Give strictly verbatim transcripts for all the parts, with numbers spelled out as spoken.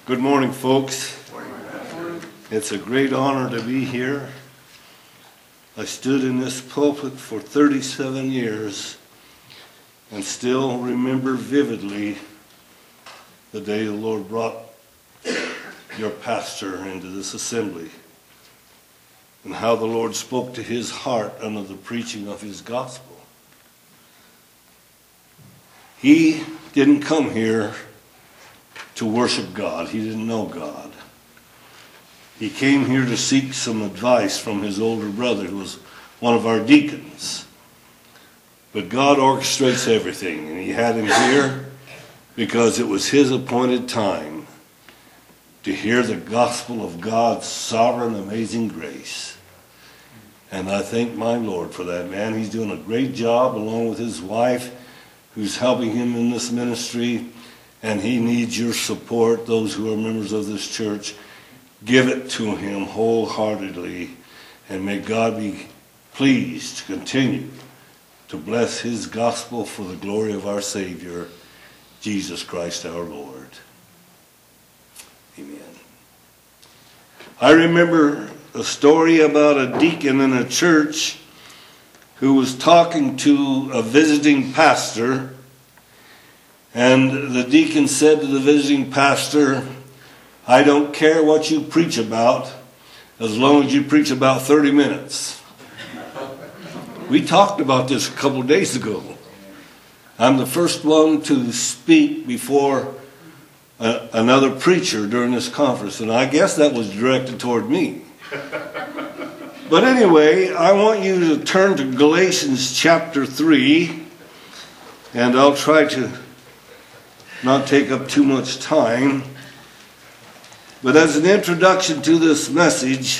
Good morning, folks. It's a great honor to be here. I stood in this pulpit for thirty-seven years and still remember vividly the day the Lord brought your pastor into this assembly and how the Lord spoke to his heart under the preaching of his gospel. He didn't come here to worship God. He didn't know God. He came here to seek some advice from his older brother, who was one of our deacons. But God orchestrates everything, and he had him here because it was his appointed time to hear the gospel of God's sovereign, amazing grace. And I thank my Lord for that, man. He's doing a great job along with his wife, who's helping him in this ministry. And he needs your support, those who are members of this church. Give it to him wholeheartedly, and may God be pleased to continue to bless his gospel for the glory of our Savior, Jesus Christ our Lord. Amen. I remember a story about a deacon in a church who was talking to a visiting pastor. And the deacon said to the visiting pastor, "I don't care what you preach about, as long as you preach about thirty minutes. We talked about this a couple of days ago. I'm the first one to speak before a, another preacher during this conference, and I guess that was directed toward me. But anyway, I want you to turn to Galatians chapter three, and I'll try to not take up too much time. But as an introduction to this message,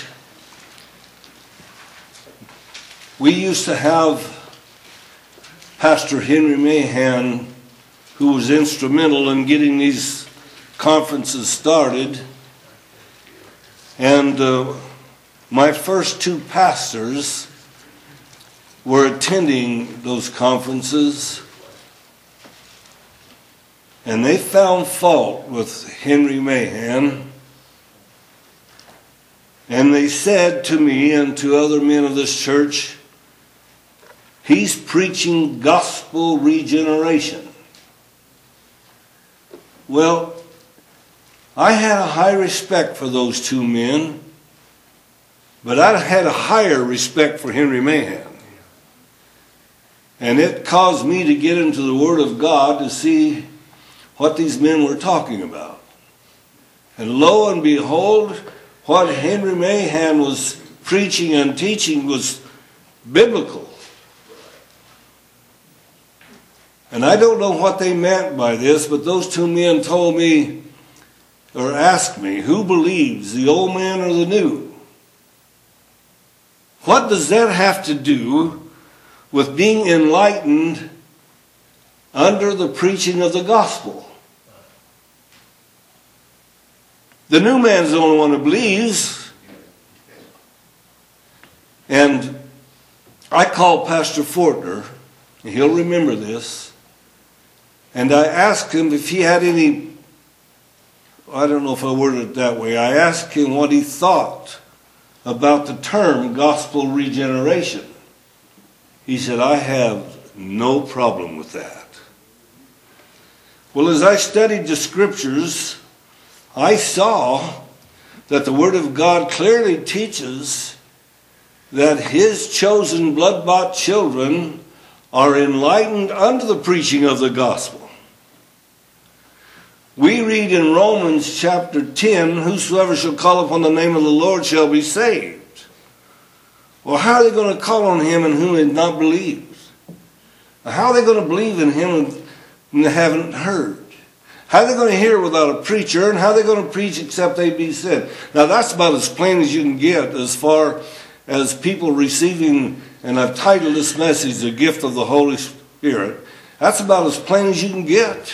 we used to have Pastor Henry Mahan, who was instrumental in getting these conferences started. And uh, my first two pastors were attending those conferences. And they found fault with Henry Mahan. And they said to me and to other men of this church, he's preaching gospel regeneration. Well, I had a high respect for those two men, but I had a higher respect for Henry Mahan. And it caused me to get into the Word of God to see what these men were talking about. And lo and behold, what Henry Mahan was preaching and teaching was biblical. And I don't know what they meant by this, but those two men told me, or asked me, who believes, the old man or the new? What does that have to do with being enlightened under the preaching of the gospel? The new man's the only one who believes. And I called Pastor Fortner, and he'll remember this, and I asked him if he had any, I don't know if I worded it that way, I asked him what he thought about the term gospel regeneration. He said, I have no problem with that. Well, as I studied the scriptures, I saw that the Word of God clearly teaches that his chosen blood-bought children are enlightened under the preaching of the gospel. We read in Romans chapter ten, whosoever shall call upon the name of the Lord shall be saved. Well, how are they going to call on him in whom they have not believed? How are they going to believe in him when they haven't heard? How are they going to hear without a preacher? And how are they going to preach except they be sent? Now that's about as plain as you can get as far as people receiving, and I've titled this message, The Gift of the Holy Spirit. That's about as plain as you can get.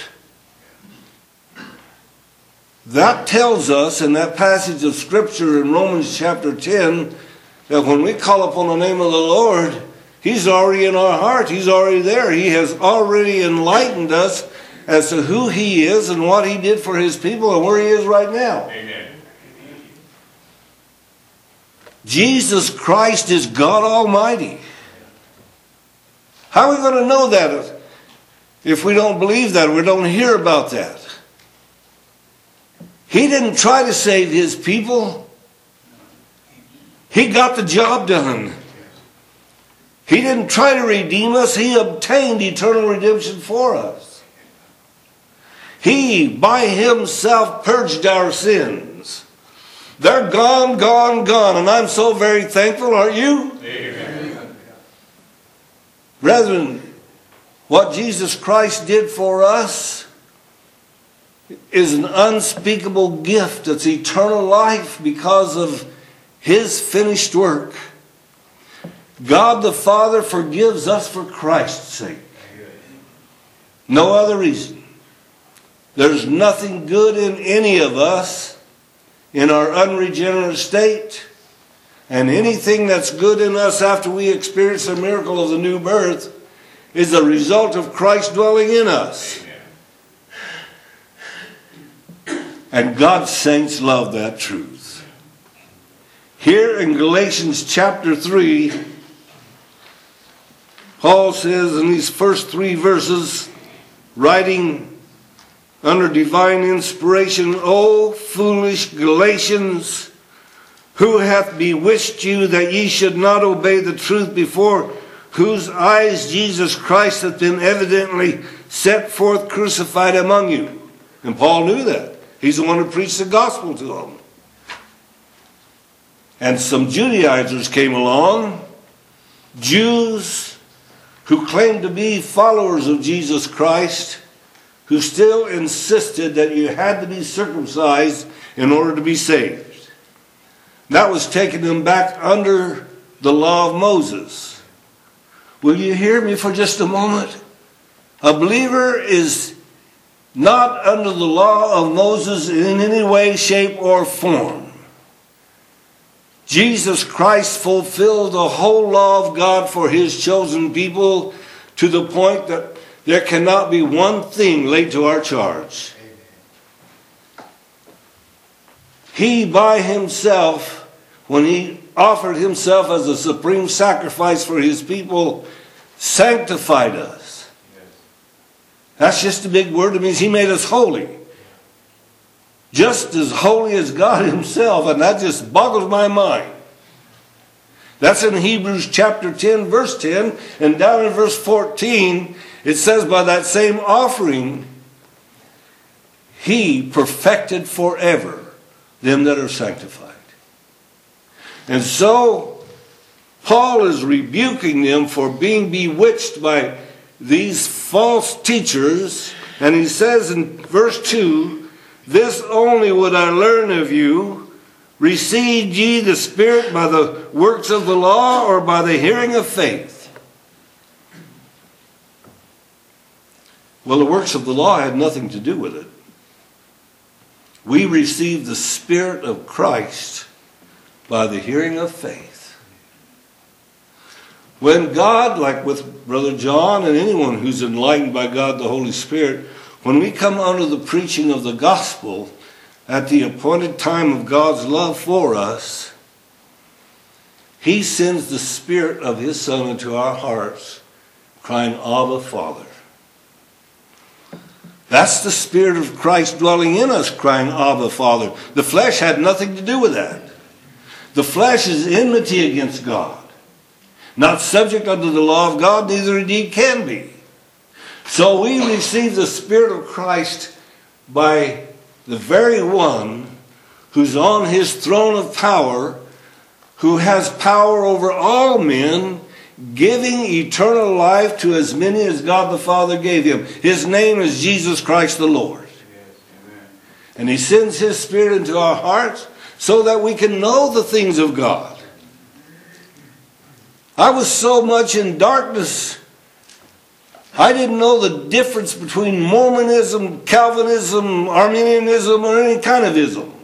That tells us in that passage of Scripture in Romans chapter ten that when we call upon the name of the Lord, he's already in our heart. He's already there. He has already enlightened us as to who He is and what He did for His people and where He is right now. Amen. Jesus Christ is God Almighty. How are we going to know that if we don't believe that, or we don't hear about that? He didn't try to save His people. He got the job done. He didn't try to redeem us. He obtained eternal redemption for us. He, by Himself, purged our sins. They're gone, gone, gone. And I'm so very thankful, aren't you? Amen. Brethren, what Jesus Christ did for us is an unspeakable gift. It's eternal life because of His finished work. God the Father forgives us for Christ's sake. No other reason. There's nothing good in any of us in our unregenerate state. And anything that's good in us after we experience the miracle of the new birth is a result of Christ dwelling in us. And God's saints love that truth. Here in Galatians chapter three, Paul says in these first three verses, writing under divine inspiration, O foolish Galatians, who hath bewitched you that ye should not obey the truth, before whose eyes Jesus Christ hath been evidently set forth crucified among you? And Paul knew that. He's the one who preached the gospel to them. And some Judaizers came along, Jews who claimed to be followers of Jesus Christ, who still insisted that you had to be circumcised in order to be saved. That was taking them back under the law of Moses. Will you hear me for just a moment? A believer is not under the law of Moses in any way, shape, or form. Jesus Christ fulfilled the whole law of God for His chosen people to the point that there cannot be one thing laid to our charge. He by Himself, when He offered Himself as a supreme sacrifice for His people, sanctified us. That's just a big word. It means He made us holy. Just as holy as God Himself, and that just boggles my mind. That's in Hebrews chapter ten, verse ten, and down in verse fourteen, it says, by that same offering, He perfected forever them that are sanctified. And so, Paul is rebuking them for being bewitched by these false teachers, and he says in verse two, this only would I learn of you, received ye the Spirit by the works of the law, or by the hearing of faith? Well, the works of the law had nothing to do with it. We received the Spirit of Christ by the hearing of faith. When God, like with Brother John and anyone who's enlightened by God the Holy Spirit, when we come under the preaching of the gospel at the appointed time of God's love for us, He sends the Spirit of His Son into our hearts, crying, Abba, Father. That's the Spirit of Christ dwelling in us, crying, Abba, Father. The flesh had nothing to do with that. The flesh is enmity against God. Not subject unto the law of God, neither indeed can be. So we receive the Spirit of Christ by the very one who's on His throne of power, who has power over all men, giving eternal life to as many as God the Father gave Him. His name is Jesus Christ the Lord. Yes, and He sends His Spirit into our hearts so that we can know the things of God. I was so much in darkness, I didn't know the difference between Mormonism, Calvinism, Arminianism, or any kind of ism.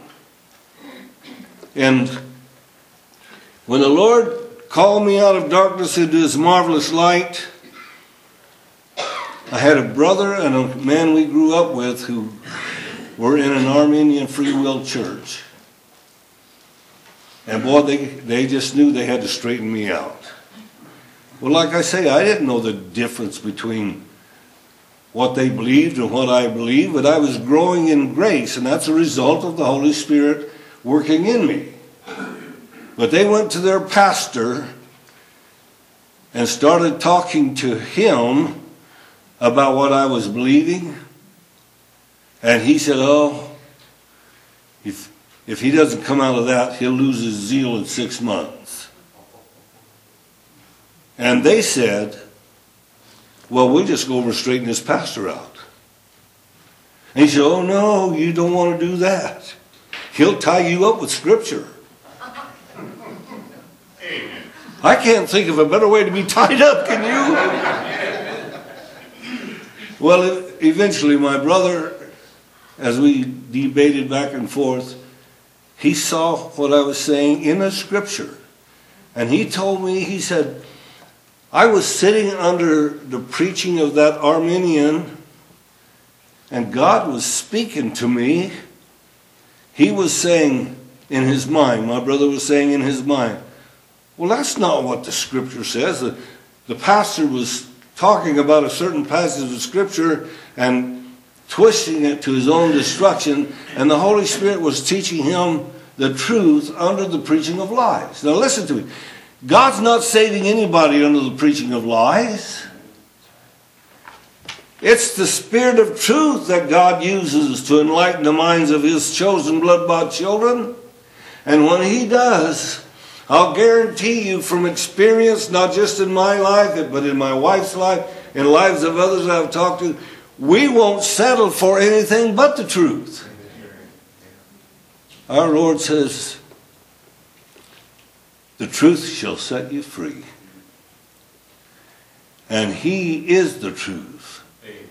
And when the Lord called me out of darkness into His marvelous light, I had a brother and a man we grew up with who were in an Armenian Free Will church. And boy, they, they just knew they had to straighten me out. Well, like I say, I didn't know the difference between what they believed and what I believed, but I was growing in grace, and that's a result of the Holy Spirit working in me. But they went to their pastor and started talking to him about what I was believing. And he said, oh, if, if he doesn't come out of that, he'll lose his zeal in six months. And they said, well, we'll just go over and straighten this pastor out. And he said, oh, no, you don't want to do that. He'll tie you up with Scripture. Amen. I can't think of a better way to be tied up, can you? Well, eventually my brother, as we debated back and forth, he saw what I was saying in the Scripture. And he told me, he said, I was sitting under the preaching of that Armenian, and God was speaking to me. He was saying in his mind, my brother was saying in his mind, well, that's not what the Scripture says. The, the pastor was talking about a certain passage of Scripture and twisting it to his own destruction, and the Holy Spirit was teaching him the truth under the preaching of lies. Now listen to me. God's not saving anybody under the preaching of lies. It's the Spirit of truth that God uses to enlighten the minds of His chosen blood-bought children. And when He does, I'll guarantee you from experience, not just in my life, but in my wife's life, in lives of others I've talked to, we won't settle for anything but the truth. Our Lord says, the truth shall set you free. And He is the truth.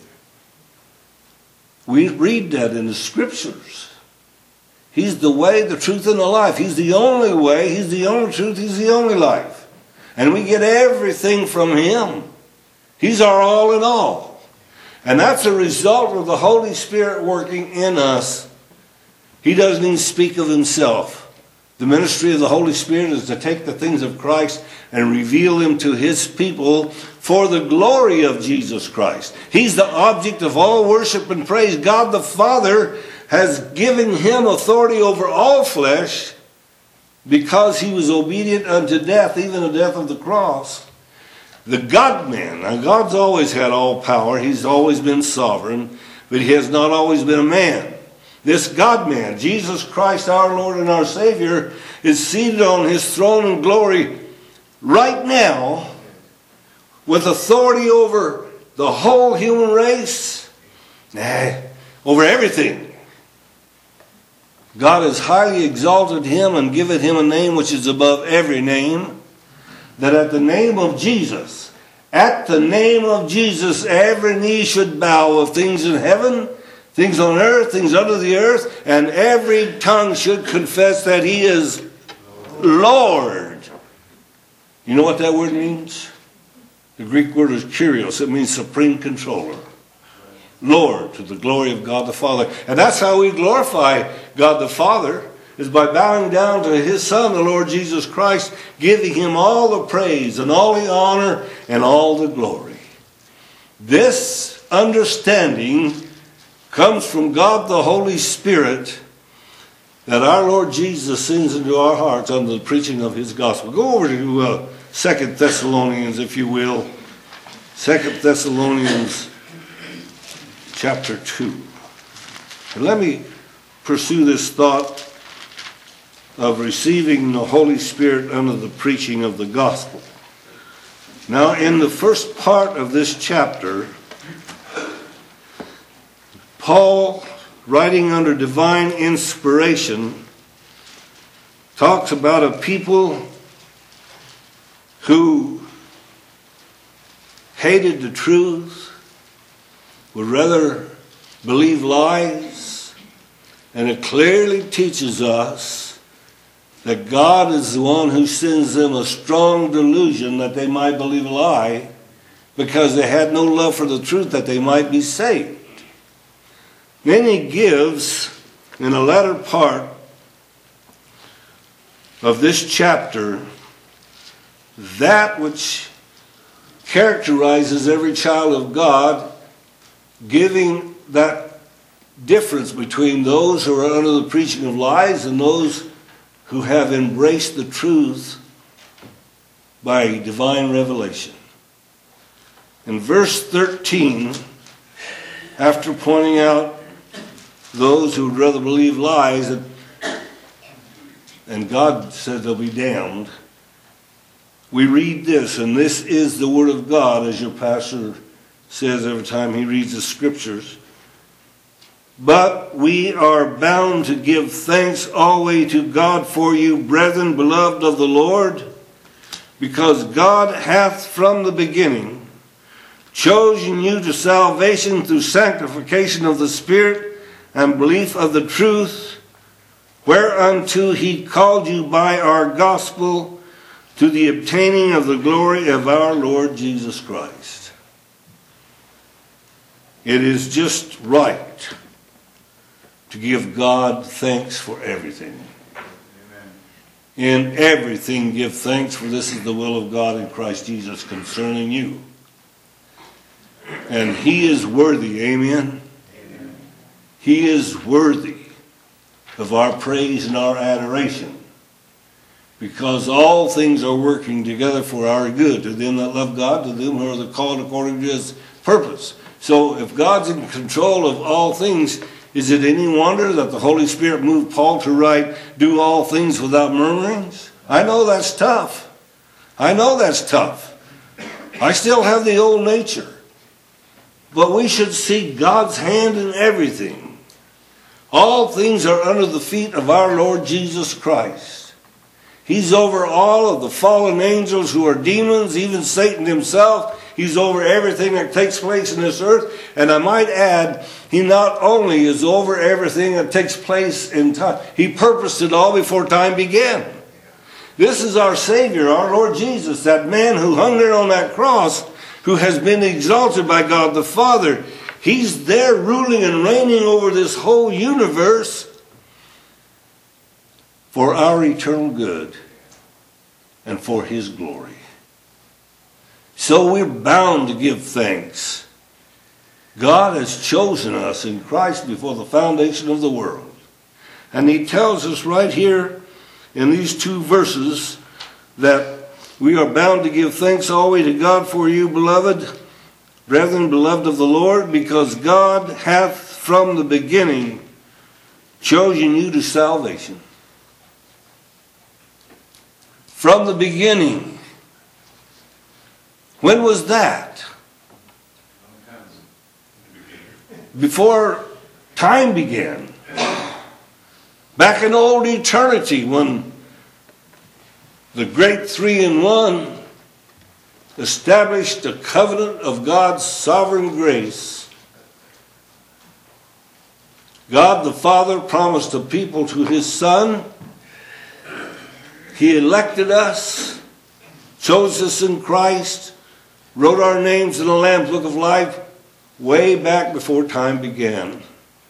We read that in the Scriptures. He's the way, the truth, and the life. He's the only way. He's the only truth. He's the only life. And we get everything from Him. He's our all in all. And that's a result of the Holy Spirit working in us. He doesn't even speak of Himself. The ministry of the Holy Spirit is to take the things of Christ and reveal them to His people for the glory of Jesus Christ. He's the object of all worship and praise. God the Father has given Him authority over all flesh because He was obedient unto death, even the death of the cross. The God-man, now God's always had all power. He's always been sovereign, but He has not always been a man. This God-man, Jesus Christ, our Lord and our Savior, is seated on His throne in glory right now with authority over the whole human race, nah, over everything. God has highly exalted Him and given Him a name which is above every name, that at the name of Jesus, at the name of Jesus, every knee should bow of things in heaven, things on earth, things under the earth, and every tongue should confess that He is Lord. You know what that word means? The Greek word is Kyrios. It means supreme controller. Lord, to the glory of God the Father. And that's how we glorify God the Father, is by bowing down to His Son, the Lord Jesus Christ, giving Him all the praise and all the honor and all the glory. This understanding comes from God the Holy Spirit that our Lord Jesus sends into our hearts under the preaching of His gospel. Go over to uh, Second Thessalonians, if you will. Second Thessalonians chapter two. And let me pursue this thought of receiving the Holy Spirit under the preaching of the gospel. Now, in the first part of this chapter, Paul, writing under divine inspiration, talks about a people who hated the truth, would rather believe lies, and it clearly teaches us that God is the one who sends them a strong delusion that they might believe a lie, because they had no love for the truth that they might be saved. Then he gives, in the latter part of this chapter, that which characterizes every child of God, giving that difference between those who are under the preaching of lies and those who have embraced the truth by divine revelation. In verse thirteen, after pointing out those who would rather believe lies, and God said they'll be damned, we read this, and this is the Word of God, as your pastor says every time he reads the Scriptures. But we are bound to give thanks always to God for you, brethren, beloved of the Lord, because God hath from the beginning chosen you to salvation through sanctification of the Spirit and belief of the truth, whereunto he called you by our gospel, to the obtaining of the glory of our Lord Jesus Christ. It is just right to give God thanks for everything. Amen. In everything give thanks, for this is the will of God in Christ Jesus concerning you. And he is worthy, amen? Amen. He is worthy of our praise and our adoration, because all things are working together for our good, to them that love God, to them who are called according to his purpose. So if God's in control of all things, is it any wonder that the Holy Spirit moved Paul to write, do all things without murmurings? I know that's tough. I know that's tough. I still have the old nature. But we should see God's hand in everything. All things are under the feet of our Lord Jesus Christ. He's over all of the fallen angels who are demons, even Satan himself. He's over everything that takes place in this earth. And I might add, he not only is over everything that takes place in time, he purposed it all before time began. This is our Savior, our Lord Jesus, that man who hung there on that cross, who has been exalted by God the Father. He's there ruling and reigning over this whole universe for our eternal good and for his glory. So we're bound to give thanks. God has chosen us in Christ before the foundation of the world. And he tells us right here in these two verses that we are bound to give thanks always to God for you, beloved, brethren, beloved of the Lord, because God hath from the beginning chosen you to salvation. From the beginning. When was that? Before time began. Back in old eternity, when the great three-in-one established a covenant of God's sovereign grace. God the Father promised a people to his Son. He elected us, chose us in Christ, wrote our names in the Lamb's Book of Life way back before time began.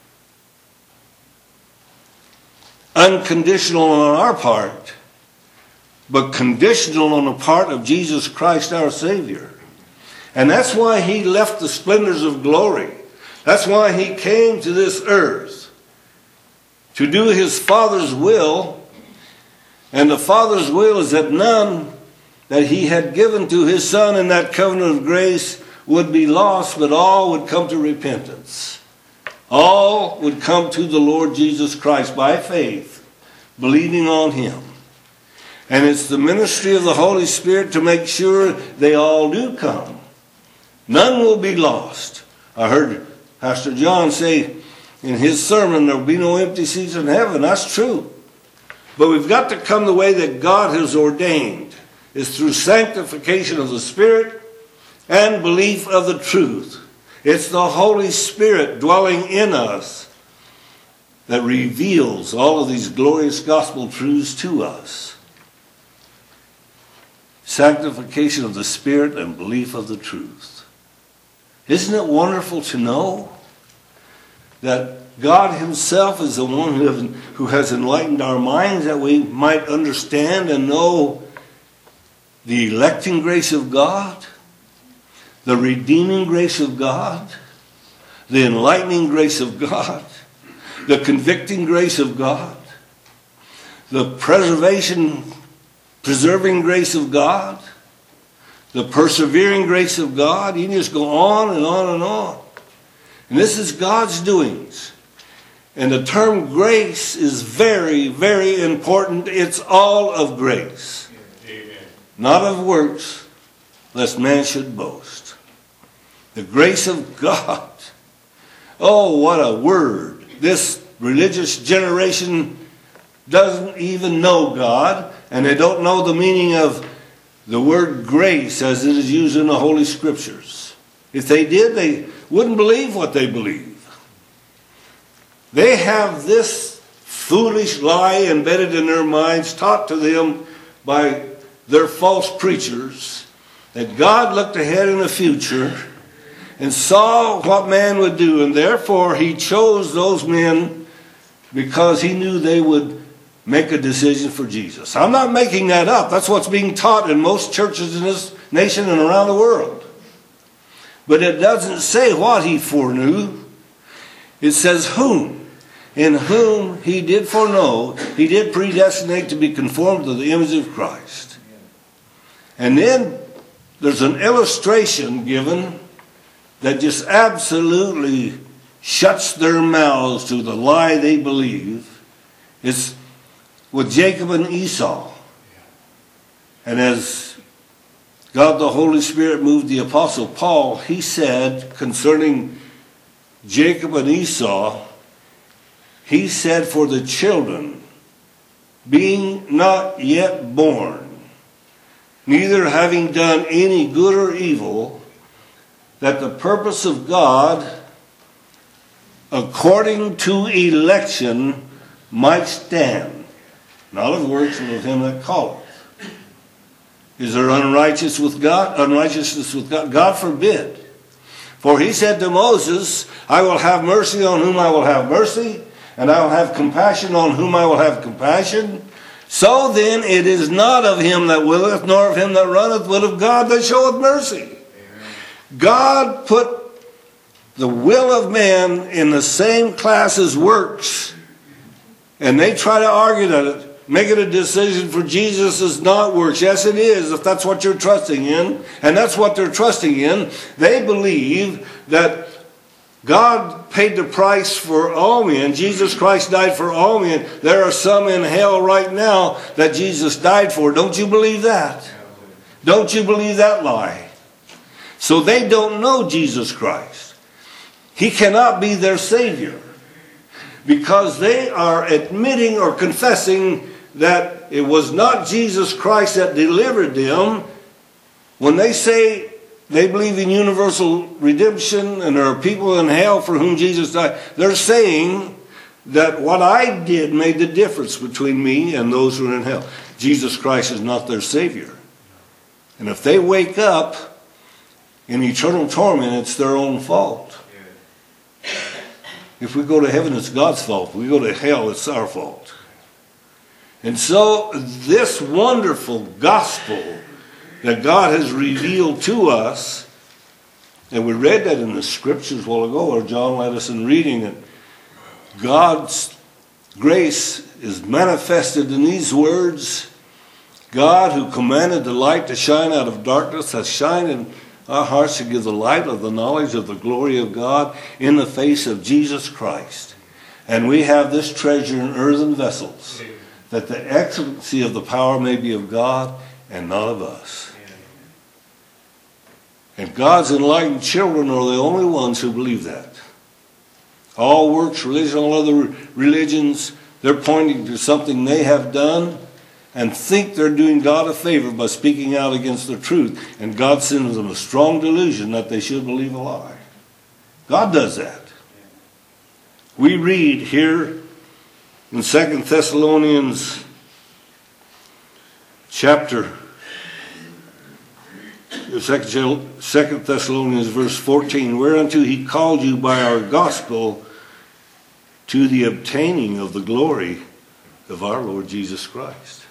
Unconditional on our part, but conditional on the part of Jesus Christ our Savior. And that's why he left the splendors of glory. That's why he came to this earth to do his Father's will. And the Father's will is that none that he had given to his Son in that covenant of grace would be lost, but all would come to repentance. All would come to the Lord Jesus Christ by faith, believing on him. And it's the ministry of the Holy Spirit to make sure they all do come. None will be lost. I heard Pastor John say in his sermon, there will be no empty seats in heaven. That's true. But we've got to come the way that God has ordained. It's through sanctification of the Spirit and belief of the truth. It's the Holy Spirit dwelling in us that reveals all of these glorious gospel truths to us. sanctification of the Spirit and belief of the truth. Isn't it wonderful to know that God himself is the one who, have, who has enlightened our minds that we might understand and know the electing grace of God, the redeeming grace of God, the enlightening grace of God, the convicting grace of God, the preservation, preserving grace of God, the persevering grace of God. You can just go on and on and on. And this is God's doings. And the term grace is very, very important. It's all of grace. Amen. Not of works, lest man should boast. The grace of God. Oh, what a word. This religious generation doesn't even know God, and they don't know the meaning of the word grace as it is used in the Holy Scriptures. If they did, they wouldn't believe what they believe. They have this foolish lie embedded in their minds, taught to them by their false preachers, that God looked ahead in the future and saw what man would do, and therefore he chose those men because he knew they would make a decision for Jesus. I'm not making that up. That's what's being taught in most churches in this nation and around the world. But it doesn't say what he foreknew. It says whom. In whom he did foreknow, he did predestinate to be conformed to the image of Christ. And then there's an illustration given that just absolutely shuts their mouths to the lie they believe. It's with Jacob and Esau. And as God the Holy Spirit moved the Apostle Paul, he said concerning Jacob and Esau, he said, for the children, being not yet born, neither having done any good or evil, that the purpose of God, according to election, might stand, not of works, but of him that calleth. Is there unrighteous with God, unrighteousness with God? God forbid. For he said to Moses, I will have mercy on whom I will have mercy, and I will have compassion on whom I will have compassion. So then it is not of him that willeth, nor of him that runneth, but of God that showeth mercy. Amen. God put the will of man in the same class as works. And they try to argue that it, make it a decision for Jesus is not works. Yes, it is, if that's what you're trusting in. And that's what they're trusting in. They believe that God paid the price for all men. Jesus Christ died for all men. There are some in hell right now that Jesus died for. Don't you believe that? Don't you believe that lie? So they don't know Jesus Christ. He cannot be their Savior because they are admitting or confessing that it was not Jesus Christ that delivered them. When they say they believe in universal redemption and there are people in hell for whom Jesus died, they're saying that what I did made the difference between me and those who are in hell. Jesus Christ is not their Savior. And if they wake up in eternal torment, it's their own fault. If we go to heaven, it's God's fault. If we go to hell, it's our fault. And so this wonderful gospel that God has revealed to us, and we read that in the scriptures a while ago, or John led us in reading it. God's grace is manifested in these words. God, who commanded the light to shine out of darkness, has shined in our hearts to give the light of the knowledge of the glory of God in the face of Jesus Christ. And we have this treasure in earthen vessels, that the excellency of the power may be of God and not of us. And God's enlightened children are the only ones who believe that. All works, religion, all other religions, they're pointing to something they have done and think they're doing God a favor by speaking out against the truth. And God sends them a strong delusion that they should believe a lie. God does that. We read here in Second Thessalonians chapter Second Thessalonians verse fourteen, whereunto he called you by our gospel to the obtaining of the glory of our Lord Jesus Christ.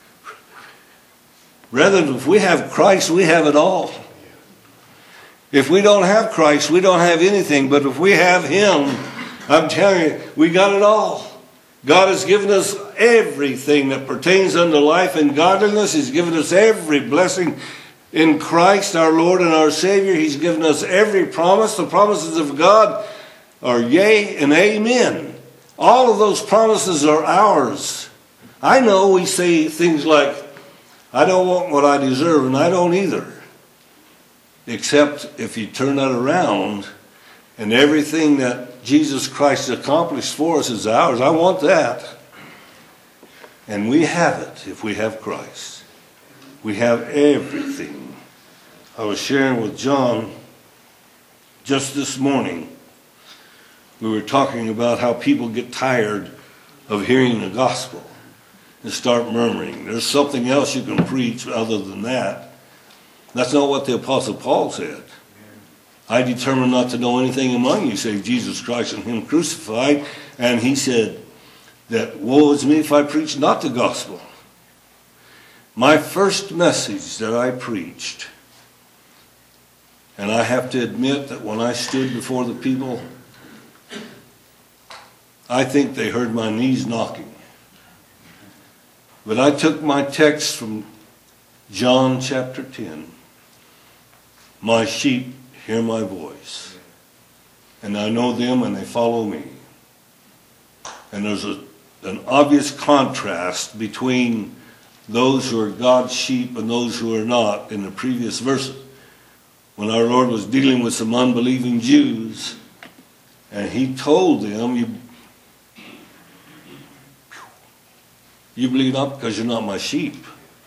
Brethren, if we have Christ, we have it all. If we don't have Christ, we don't have anything. But if we have Him, I'm telling you, we got it all. God has given us everything that pertains unto life and godliness. He's given us every blessing in Christ our Lord and our Savior. He's given us every promise. The promises of God are yea and amen. All of those promises are ours. I know we say things like, I don't want what I deserve, and I don't either. Except if you turn that around and everything that Jesus Christ accomplished for us is ours. I want that. And we have it if we have Christ. We have everything. I was sharing with John just this morning. We were talking about how people get tired of hearing the gospel and start murmuring. There's something else you can preach other than that. That's not what the Apostle Paul said. I determined not to know anything among you save Jesus Christ and Him crucified. And he said that woe is me if I preach not the gospel. My first message that I preached, and I have to admit that when I stood before the people, I think they heard my knees knocking. But I took my text from John chapter ten. My sheep hear my voice, and I know them and they follow me. And there's a, an obvious contrast between those who are God's sheep and those who are not in the previous verses. When our Lord was dealing with some unbelieving Jews, and He told them, you, you believe not because you're not my sheep.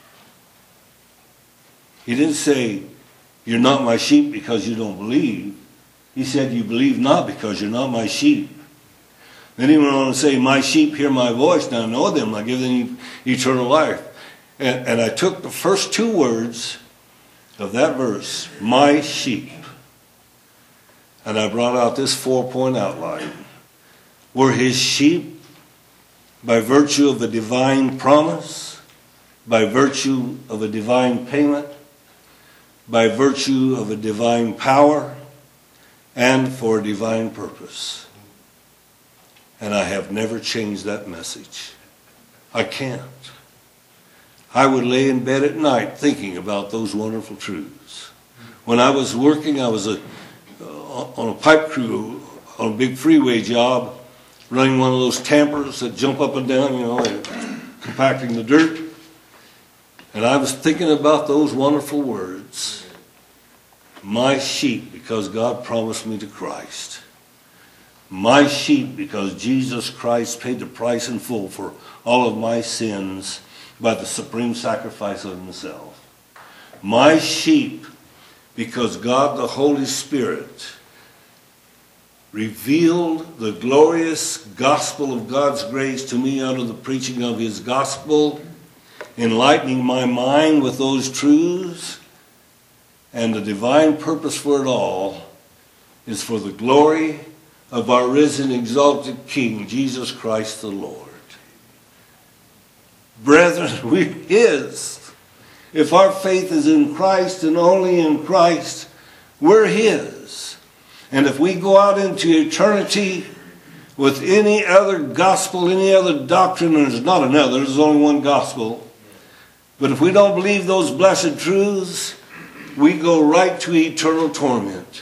He didn't say, you're not my sheep because you don't believe. He said, you believe not because you're not my sheep. Then he went on to say, my sheep hear my voice, and I know them, I give them eternal life. And, and I took the first two words of that verse, my sheep, and I brought out this four-point outline. We're His sheep by virtue of a divine promise, by virtue of a divine payment, by virtue of a divine power, and for a divine purpose. And I have never changed that message. I can't. I would lay in bed at night thinking about those wonderful truths. When I was working, I was a, uh, on a pipe crew on a big freeway job, running one of those tampers that jump up and down, you know, compacting the dirt. And I was thinking about those wonderful words. My sheep, because God promised me to Christ. My sheep, because Jesus Christ paid the price in full for all of my sins by the supreme sacrifice of Himself. My sheep, because God the Holy Spirit revealed the glorious gospel of God's grace to me under the preaching of His gospel, enlightening my mind with those truths, and the divine purpose for it all is for the glory of our risen, exalted King, Jesus Christ the Lord. Brethren, we're His. If our faith is in Christ and only in Christ, we're His. And if we go out into eternity with any other gospel, any other doctrine, and there's not another, there's only one gospel. But if we don't believe those blessed truths, we go right to eternal torment.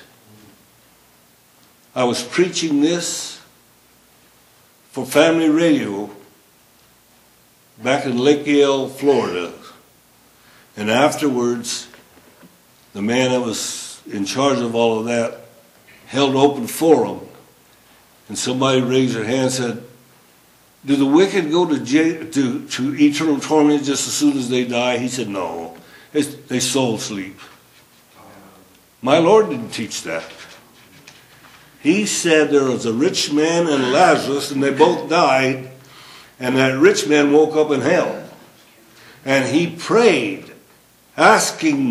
I was preaching this for Family Radio back in Lake Yale, Florida. And afterwards, the man that was in charge of all of that held open forum. And somebody raised their hand and said, do the wicked go to, jail, to, to eternal torment just as soon as they die? He said, no. They, they soul sleep. My Lord didn't teach that. He said there was a rich man and Lazarus, and they both died, and that rich man woke up in hell. And he prayed, asking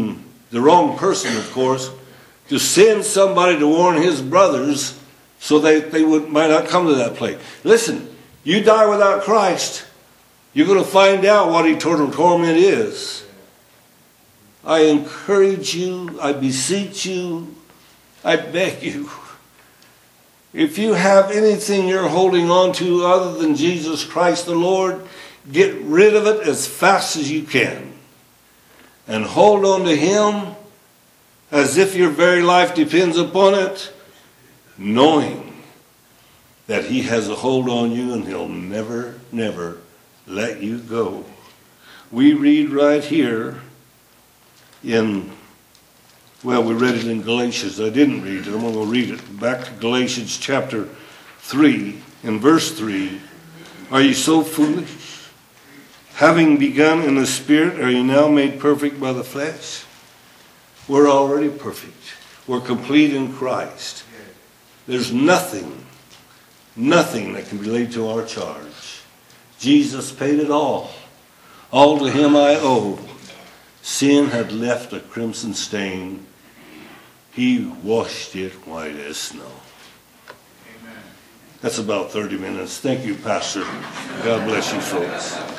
the wrong person, of course, to send somebody to warn his brothers so they, they would, might not come to that place. Listen, you die without Christ, you're going to find out what eternal torment is. I encourage you, I beseech you, I beg you, if you have anything you're holding on to other than Jesus Christ the Lord, get rid of it as fast as you can. And hold on to Him as if your very life depends upon it, knowing that He has a hold on you and He'll never, never let you go. We read right here in, well, we read it in Galatians. I didn't read it. I'm going to read it. Back to Galatians chapter three, in verse three. Are you so foolish? Having begun in the Spirit, are you now made perfect by the flesh? We're already perfect. We're complete in Christ. There's nothing, nothing that can be laid to our charge. Jesus paid it all. All to Him I owe. Sin had left a crimson stain. He washed it white as snow. Amen. That's about thirty minutes. Thank you, Pastor. God bless you folks.